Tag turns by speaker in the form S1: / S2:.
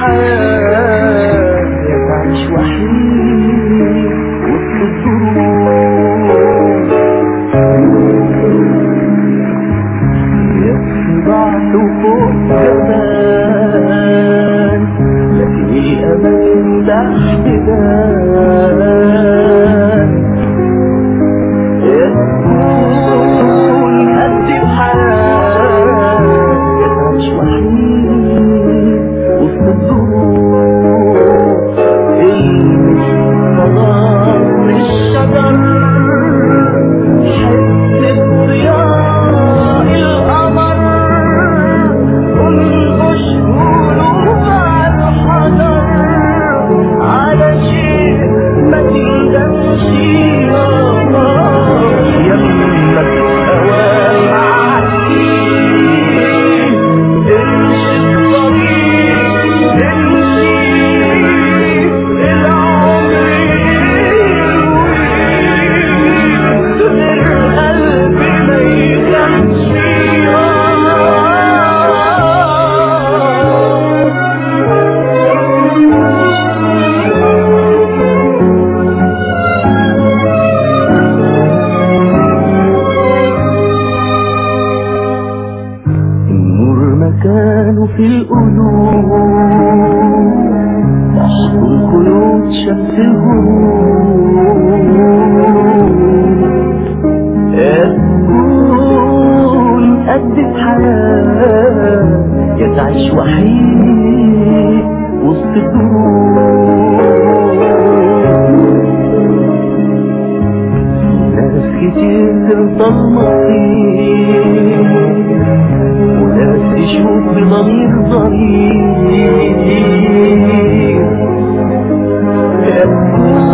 S1: بحياة يا تعيش وحيد وسط الظروف، يا ضعت وفوق جبال لكن الأمل تحت بال، يا تكون قد بحياة يا تعيش وحيد وسط الظروف، المس صدى من الشجر حس بضياء القمر، انقش قلوب على الحجر على شيء ما تندمش، يمك هواي عالسين امشي الطريق امشي العمر غير قلبي ما يخافش. النور مكانه في القلوب، بحر الخيوط شمس الغروب، يا تكون قد بحياة يا تعيش وحيد وسط الظروف، ناس كتير ضلمتين وناس تشوف بضمير ضرير، يا